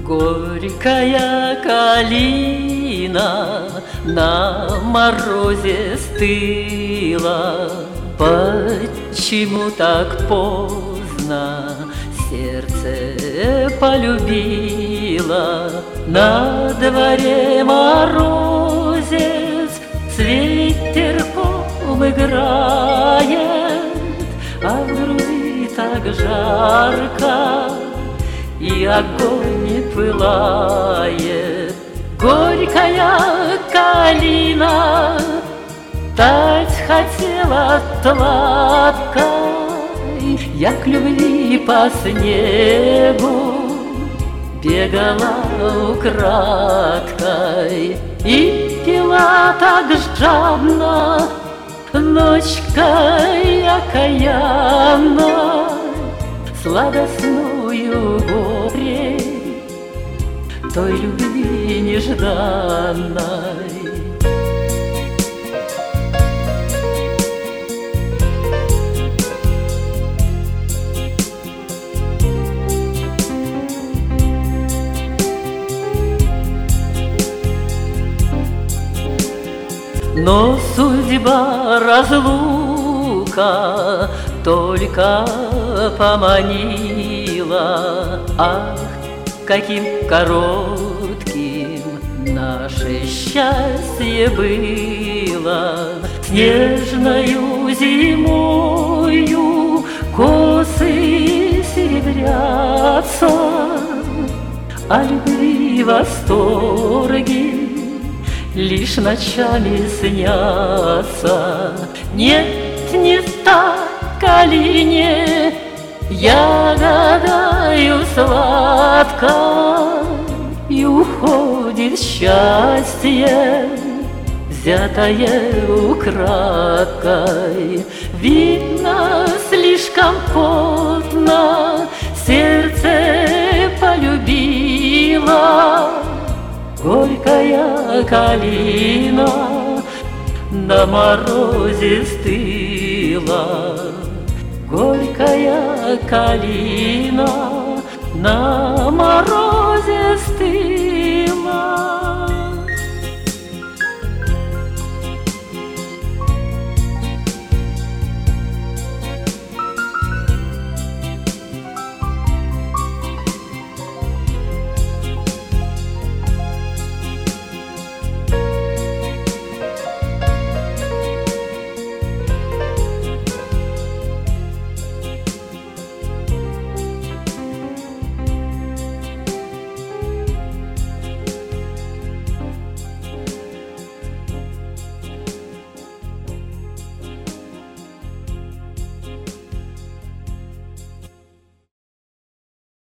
Горькая калина на морозе стыла. Почему так поздно сердце полюбило? На дворе морозец, с ветерком играет, а в груди так жарко, и огонь пылает. Горькая калина тать хотела сладкой, я к любви по снегу бегала украдкой и пила так жадно ночкой окаянной сладостную горе той любви нежданной. Но судьба разлука только поманила. Ах, каким коротким наше счастье было! Снежною зимою косы серебрятся, о любви восторги лишь ночами снятся. Нет, не так калине я гадаю сладко, и уходит счастье, взятое украдкой. Видно, слишком поздно сердце полюбило. Горькая калина на морозе стыла. Горькая калина на морозе стыла.